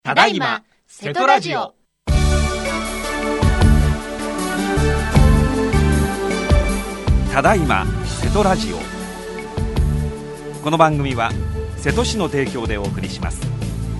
ただいま瀬戸ラジオ。 ただいま瀬戸ラジオ。この番組は瀬戸市の提供でお送りします。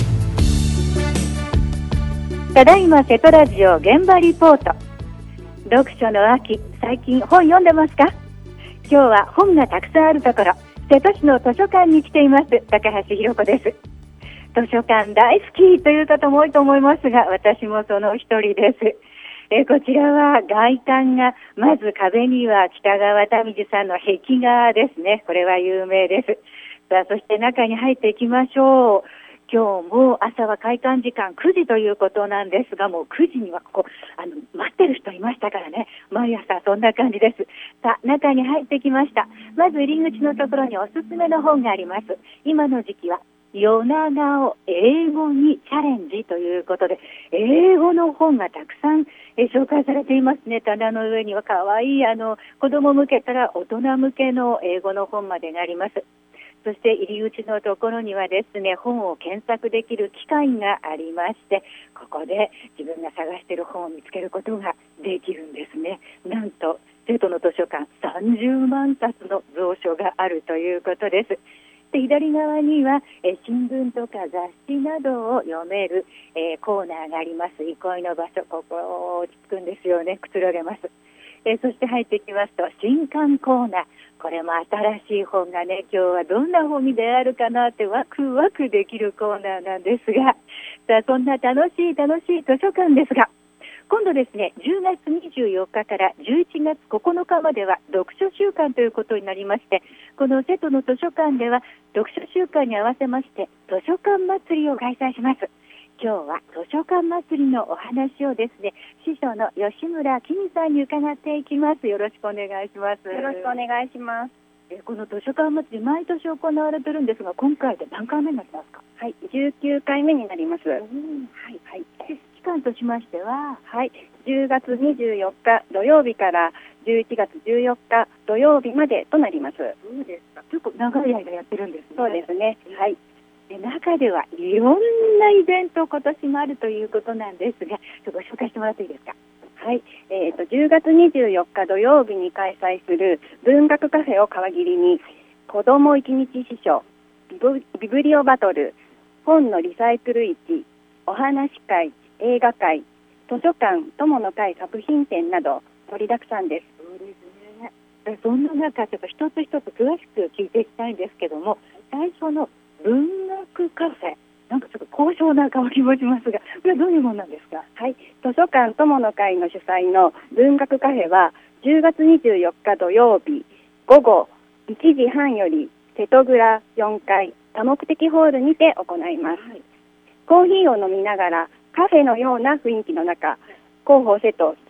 ただいま瀬戸ラジオ現場リポート。読書の秋、最近本読んでますか？今日は本がたくさんあるところ、瀬戸市の図書館に来ています。高橋ひろ子です。図書館大好きという方も多いと思いますが、私もその一人です。こちらは外観が、まず壁には北川民次さんの壁画ですね。これは有名です。さあ、そして中に入っていきましょう。今日も朝は開館時間9時ということなんですが、もう9時にはここ待ってる人いましたからね。毎朝そんな感じです。さあ、中に入ってきました。まず入り口のところにおすすめの本があります。今の時期は夜長を英語にチャレンジということで、英語の本がたくさん紹介されていますね。棚の上には可愛い子供向けから大人向けの英語の本までがあります。そして入り口のところにはですね、本を検索できる機械がありまして、ここで自分が探している本を見つけることができるんですね。なんと瀬戸の図書館30万冊の蔵書があるということです。で、左側には新聞とか雑誌などを読めるコーナーがあります。憩いの場所、ここ落ち着くんですよね。くつろげます。そして入ってきますと新刊コーナー、これも新しい本がね、今日はどんな本に出会えるかなってワクワクできるコーナーなんですが、さあ、そんな楽しい図書館ですが、今度ですね、10月24日から11月9日までは読書週間ということになりまして、この瀬戸の図書館では読書週間に合わせまして図書館祭りを開催します。今日は図書館祭りのお話をですね、師匠の吉村きみさんに伺っていきます。よろしくお願いします。 よろしくお願いします。 この図書館祭り毎年行われてるんですが、今回で何回目になりますか？ はい、19回目になります。はい、 はい。期間としましては、 はい、10月24日土曜日から11月14日土曜日までとなります。 そうですか。結構長い間やってるんですね。 そうですね。はい。 で、中ではいろんなイベント今年もあるということなんですが、ご紹介してもらっていいですか？ はい、10月24日土曜日に開催する文学カフェを皮切りに、子ども一日司書、ビブリオバトル、本のリサイクル市、お話会、映画会、図書館、友の会作品展など盛りだくさんです。 そうですね。そんな中、ちょっと一つ一つ詳しく聞いていきたいんですけども、最初の文学カフェ、なんかちょっと高尚な香りもしますが、これはどういうものなんですか？ はい、図書館友の会の主催の文学カフェは10月24日土曜日午後1時半より瀬戸蔵4階多目的ホールにて行います。はい、コーヒーを飲みながらカフェのような雰囲気の中、広報瀬戸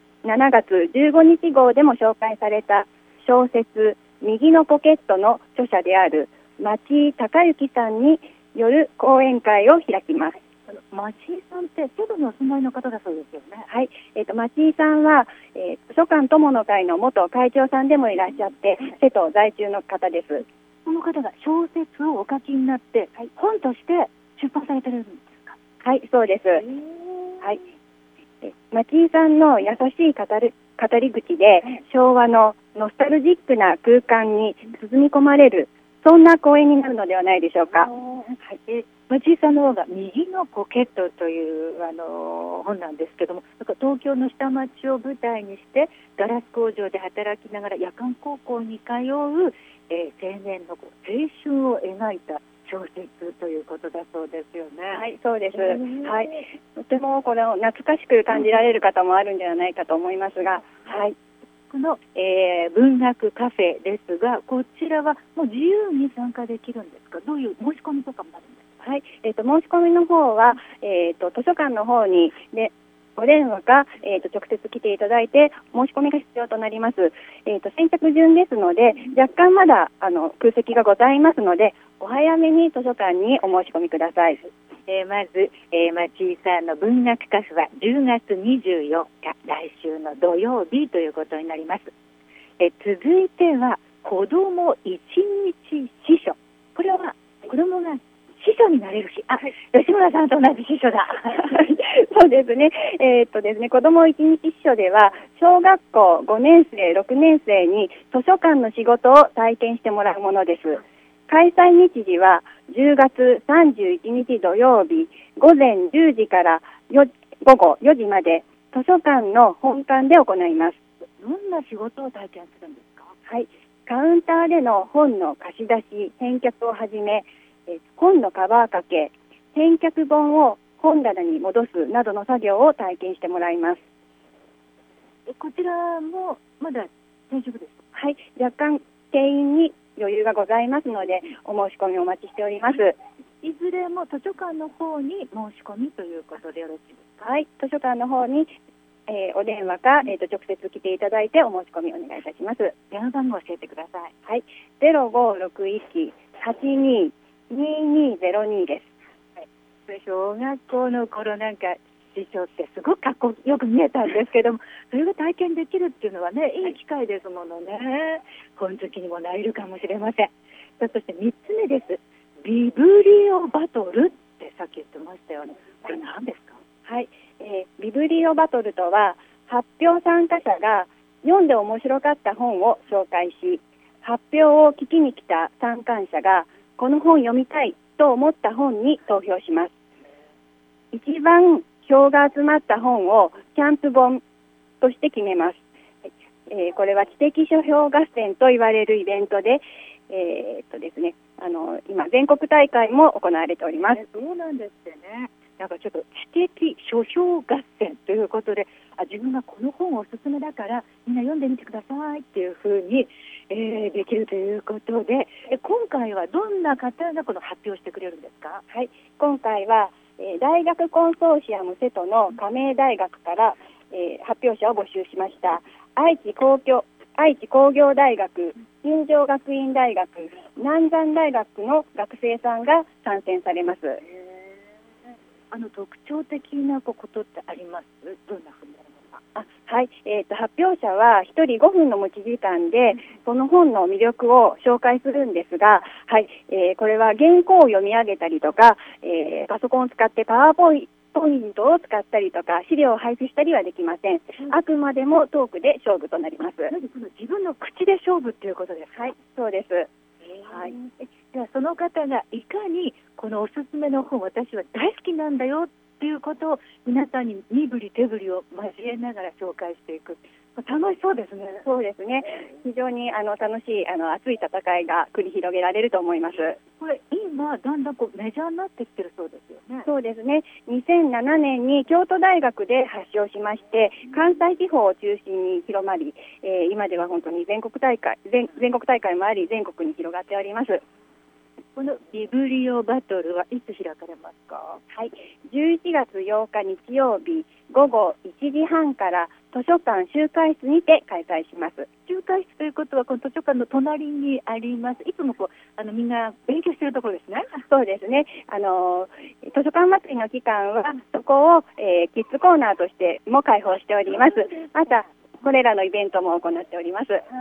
7月15日号でも紹介された小説右のポケットの著者である町井孝之さんによる講演会を開きます。 町井さんって瀬戸にお住まいの方だそうですよね。 はい、町井さんは、図書館友の会の元会長さんでもいらっしゃって瀬戸在住の方です。 この方が小説をお書きになって、はい、本として出版されてるんですか？ はい、そうです。はい、町井さんの優しい語り口で昭和のノスタルジックな空間に包み込まれる、そんな講演になるのではないでしょうか。 はい、町井さんの方が右のポケットという本なんですけども、なんか東京の下町を舞台にしてガラス工場で働きながら夜間高校に通う、青年の青春を描いた小説ということだそうですよね。 はい、そうです。はい、とてもこれを懐かしく感じられる方もあるんではないかと思いますが、はい、 この、文学カフェですが、こちらはもう自由に参加できるんですか？どういう申し込みとかもあるんですか？ はい、申し込みの方は、図書館の方にでお電話か、直接来ていただいて申し込みが必要となります。先着順ですので、若干まだ空席がございますので、お早めに図書館にお申し込みください。 まず、町井さんの文学カフェは10月24日、来週の土曜日ということになります。続いては子ども一日司書、これは子どもが師匠になれるし、吉村さんと同じ師匠だ。 そうですね。ですね、子ども一日秘書では、小学校5年生、6年生に図書館の仕事を体験してもらうものです。開催日時は10月31日土曜日、午前10時から午後4時まで、図書館の本館で行います。 どんな仕事を体験するんですか？ はい。カウンターでの本の貸し出し、返却をはじめ、本のカバー掛け、返却本を本棚に戻すなどの作業を体験してもらいます。 こちらもまだ大丈夫ですか？ はい。若干定員に余裕がございますので、お申し込みお待ちしております。 いずれも図書館の方に申し込みということでよろしいですか？ はい。図書館の方に、お電話か、直接来ていただいてお申し込みお願いいたします。 電話番号を教えてください。 はい。0561-822202です。 小学校の頃なんか師匠ってすごくかっこよく見えたんですけども、それが体験できるっていうのはね、いい機会ですものね。本好きにもなれるかもしれません。そして3つ目です。ビブリオバトルってさっき言ってましたよね。これ何ですか？ はい。ビブリオバトルとは、発表参加者が読んで面白かった本を紹介し、発表を聞きに来た参観者がこの本読みたいと思った本に投票します。一番票が集まった本をキャンプ本として決めます。これは知的書評合戦と言われるイベントで、ですね、今全国大会も行われております。 そうなんですってね。なんかちょっと知的書評合戦ということで、自分がこの本おすすめだからみんな読んでみてくださいっていうふうに、できるということで、今回はどんな方がこの発表してくれるんですか？ はい、今回は、大学コンソーシアム瀬戸の加盟大学から、発表者を募集しました。愛知工業大学、新庄学院大学、南山大学の学生さんが参戦されます。 特徴的なことってあります？どんなふうになるのか？ はい、発表者は1人5分の持ち時間でその本の魅力を紹介するんですが、はい、これは原稿を読み上げたりとか、パソコンを使ってパワーポイントを使ったりとか資料を配布したりはできません。あくまでもトークで勝負となります。 自分の口で勝負ということですか？ はい、そうです。 はい、ではその方がいかにこのおすすめの本私は大好きなんだよっていうことを皆さんに身振り手振りを交えながら紹介していく。楽しそうですね。 そうですね。非常に楽しい熱い戦いが繰り広げられると思います。 これ今だんだんメジャーになってきてるそうですよね。 そうですね。2007年に京都大学で発祥しまして、関西地方を中心に広まり、今では本当に全国大会もあり、全国に広がっております。 このビブリオバトルはいつ開かれますか？ はい、11月8日日曜日午後1時半から図書館集会室にて開催します。 集会室ということはこの図書館の隣にあります。いつもみんな勉強しているところですね。 そうですね。図書館祭りの期間はそこを、キッズコーナーとしても開放しております。またこれらのイベントも行っております。 はい。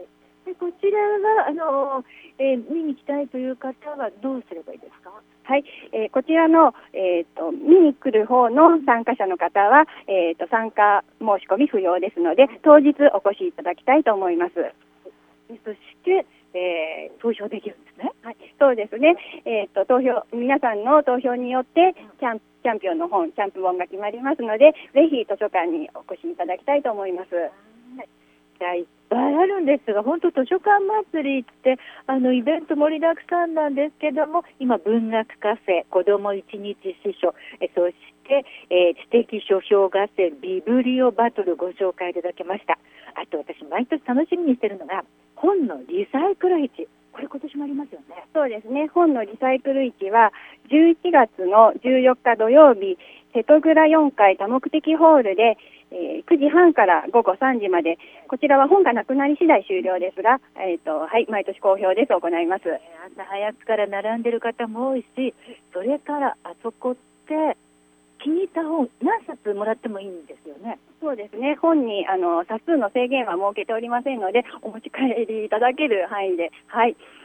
でこちらは見に来たいという方はどうすればいいですか？ はい、こちらの、見に来る方の参加者の方は、参加申し込み不要ですので、当日お越しいただきたいと思います。 そして、投票できるんですね。 はい、そうですね。皆さんの投票によってチャンピオンの本、チャンプ本が決まりますので、ぜひ図書館にお越しいただきたいと思います。 いっぱいあるんですが、本当図書館祭りってイベント盛りだくさんなんですけども、今文学カフェ、子ども一日司書、そして、知的書評合戦ビブリオバトルご紹介いただきました。あと私毎年楽しみにしてるのが本のリサイクル市。これ今年もありますよね。 そうですね。本のリサイクル市は11月の14日土曜日、瀬戸倉4階多目的ホールで、9時半から午後3時まで、こちらは本がなくなり次第終了ですが、はい、毎年好評です。行います。 朝早くから並んでる方も多いし、それからあそこって気に入った本何冊もらってもいいんですよね。 そうですね。本に冊数の制限は設けておりませんので、お持ち帰りいただける範囲で、はい。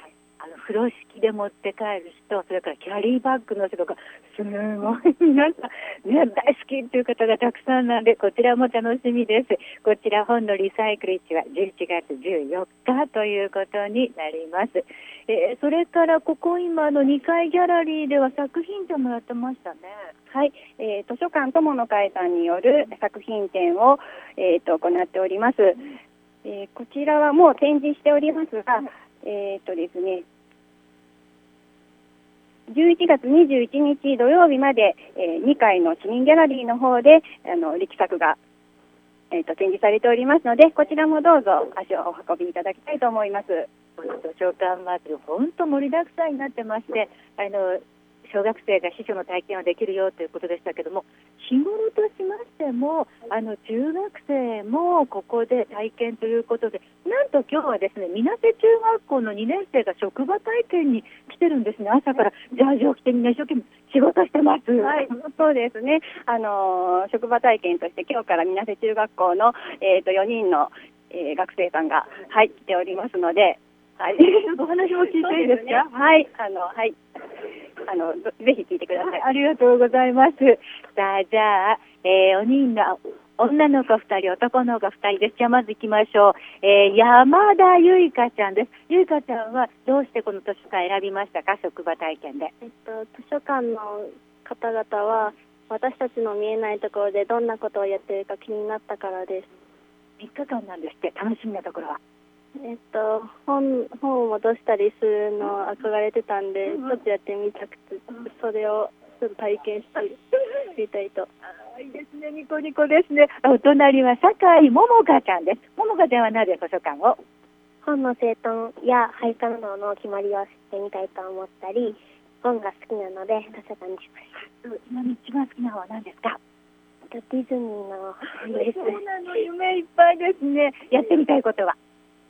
風呂敷で持って帰る人、それからキャリーバッグの人とか、すごい皆さん、ね、大好きという方がたくさんなんで、こちらも楽しみです。こちら本のリサイクル市は11月14日ということになります。それからここ今の2階ギャラリーでは作品展もやってましたね。 はい、図書館友の会さんによる作品展を、行っております。こちらはもう展示しておりますが、ですね、11月21日土曜日まで、2階の市民ギャラリーの方で力作が、展示されておりますので、こちらもどうぞ足をお運びいただきたいと思います。 図書館祭り本当盛りだくさんになってまして、小学生が司書の体験をできるよということでしたけども、日頃としましても中学生もここで体験ということで、なんと今日はですね、水瀬中学校の2年生が職場体験に来てるんですね。朝からジャージを着てみんな一生懸命仕事してます。 はい、そうですね。職場体験として今日から水瀬中学校の、4人の、学生さんが、はい、来ておりますので、はい、 お話も聞いていいですか？ ね、はい、はい。ぜひ聞いてください。 はい、ありがとうございます。さあ、じゃあ、4人の女の子2人、男の子2人です。じゃあまず行きましょう。山田ゆいかちゃんです。ゆいかちゃんはどうしてこの図書館選びましたか？職場体験で。 図書館の方々は私たちの見えないところでどんなことをやっているか気になったからです。 3日間なんですって。楽しみなところは本を戻したりするの憧れてたんで、ちょっとやってみたくて、それをちょっと体験してみたいと。 いいですね、ニコニコですね。お隣は酒井桃香ちゃんです。桃香ちゃんはなぜ図書館を？ 本の整頓や配下などの決まりをしてみたいと思ったり、本が好きなので図書館にしました。 ちなみに一番好きな本は何ですか？ ディズニーの本です。 そうなの、夢いっぱいですね。やってみたいことは？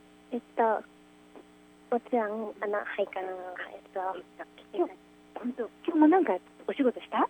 もちろん配下の今日もなんかお仕事した？ はい、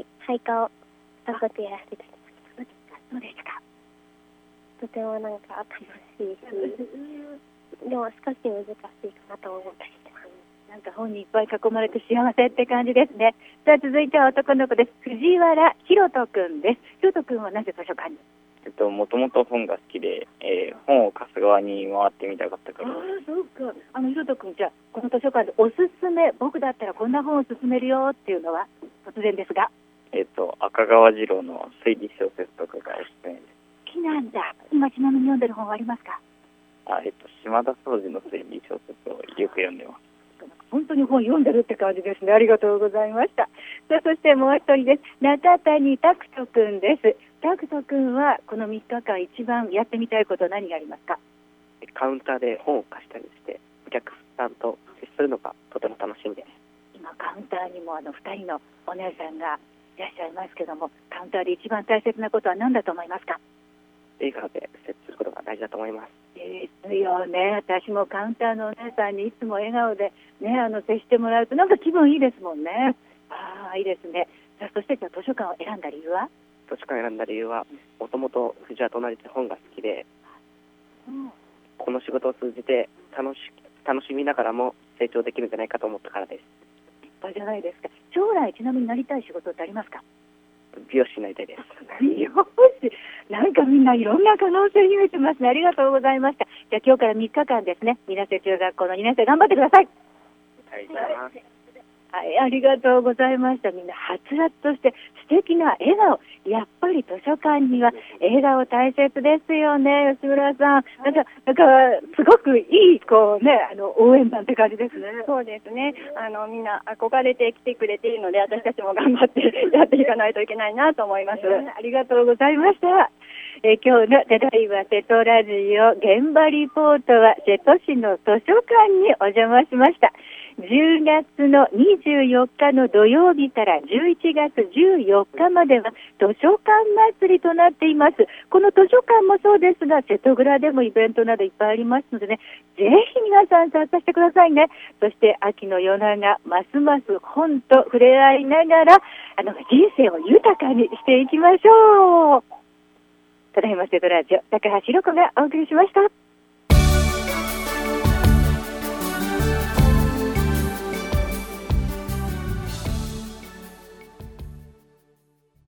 配下を早速やらせていただきました。 どうでしたか？ とてもなんか楽しいし、でも少し難しいかなと思ったりしてます。 なんか本にいっぱい囲まれて幸せって感じですね。さあ続いては男の子です。藤原ひろとくんです。ひろとくんはなぜ図書館に？ もともと本が好きで、本を貸す側に回ってみたかったから。 そうか。ひろとくん、じゃあこの図書館でおすすめ、僕だったらこんな本を勧めるよっていうのは突然ですが。 赤川次郎の推理小説とかがおすすめです。 好きなんだ。今ちなみに読んでる本はありますか？ 島田総司の推理小説をよく読んでます。 本当に本読んでるって感じですね。ありがとうございました。さあそしてもう一人です。中谷拓人くんです。拓人くんはこの3日間一番やってみたいことは何がありますか？ カウンターで本を貸したりしてお客さんと接するのがとても楽しみです。 今カウンターにも2人のお姉さんがいらっしゃいますけども、カウンターで一番大切なことは何だと思いますか？ 笑顔で接することが大事だと思います。 ですよね。私もカウンターのお姉さんにいつも笑顔で、ね、接してもらうとなんか気分いいですもんね。いいですね。さあそしてじゃあ図書館を選んだ理由は？ 図書館を選んだ理由はもともと藤原と同じ本が好きで、この仕事を通じて楽しみながらも成長できるんじゃないかと思ったからです。 立派じゃないですか。将来ちなみになりたい仕事ってありますか？ 美容師になりたいです。 美容師、なんかみんないろんな可能性に見えてますね。ありがとうございました。じゃあ今日から3日間ですね、水瀬中学校の2年生頑張ってください。 ありがとうございます。 はい、ありがとうございました。みんなはつらつとして素敵な笑顔。やっぱり図書館には笑顔大切ですよね。吉村さん、なんかすごくいい応援団って感じですね。 そうですね。みんな憧れて来てくれているので、私たちも頑張ってやっていかないといけないなと思います。 ありがとうございました。今日のただいま瀬戸ラジオ現場リポートは瀬戸市の図書館にお邪魔しました。10月の24日の土曜日から11月14日までは図書館祭りとなっています。この図書館もそうですが、瀬戸蔵でもイベントなどいっぱいありますのでね、ぜひ皆さん参加してくださいね。そして秋の夜長、ますます本と触れ合いながら人生を豊かにしていきましょう。ただいま瀬戸ラジオ、高橋ひろ子がお送りしました。